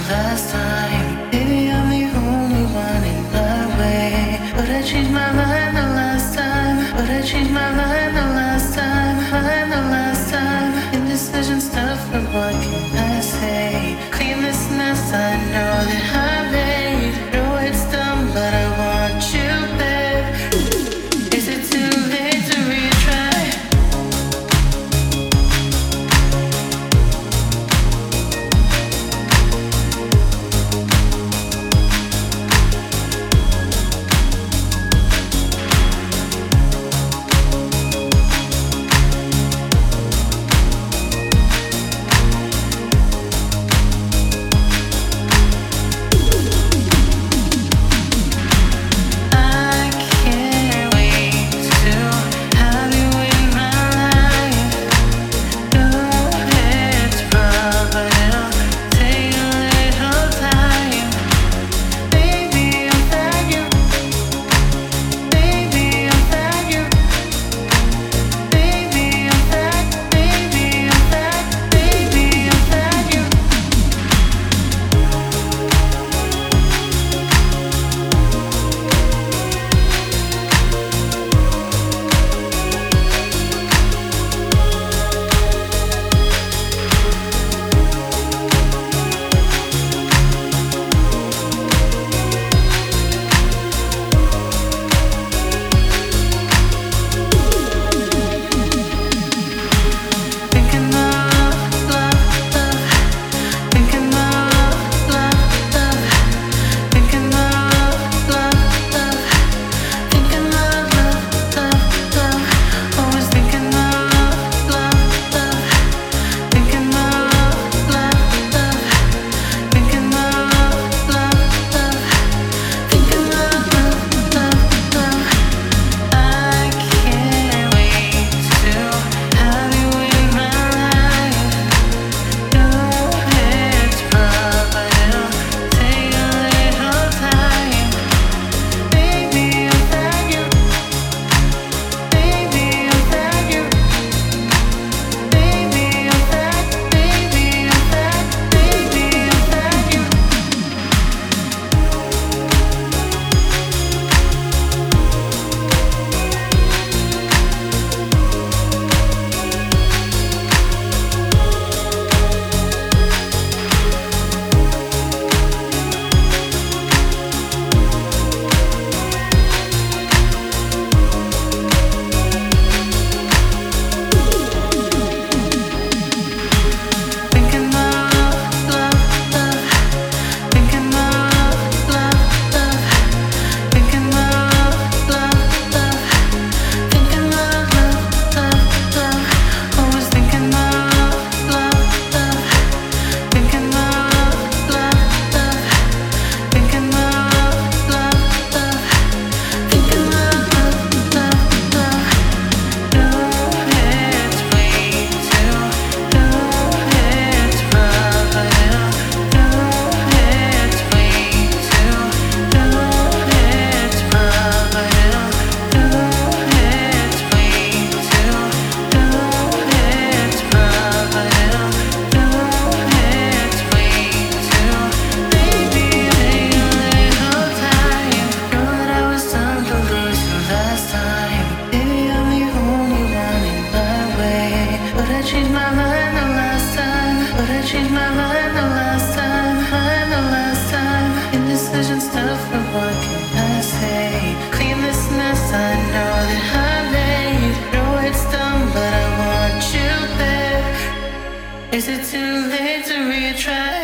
last time. Maybe I'm the only one in my way. But I changed my mind the last time. But I changed my mind the last time. Mind the last time. Indecision stuff, but what can I say? Clean this mess I know that I made. Know it's dumb, but I want you, babe. Is it too late to retry? Is it too late to retry?